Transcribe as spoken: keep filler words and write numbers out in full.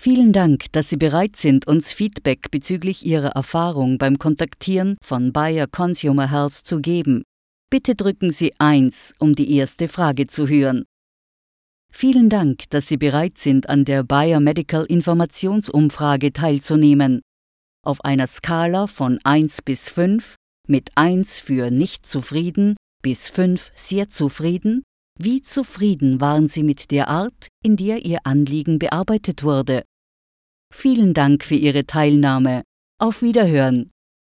Vielen Dank, dass Sie bereit sind, uns Feedback bezüglich Ihrer Erfahrung beim Kontaktieren von Bayer Consumer Health zu geben. Bitte drücken Sie eins, um die erste Frage zu hören. Vielen Dank, dass Sie bereit sind, an der Bayer Medical Informationsumfrage teilzunehmen. Auf einer Skala von eins bis fünf, mit eins für nicht zufrieden bis fünf sehr zufrieden, wie zufrieden waren Sie mit der Art, in der Ihr Anliegen bearbeitet wurde? Vielen Dank für Ihre Teilnahme. Auf Wiederhören.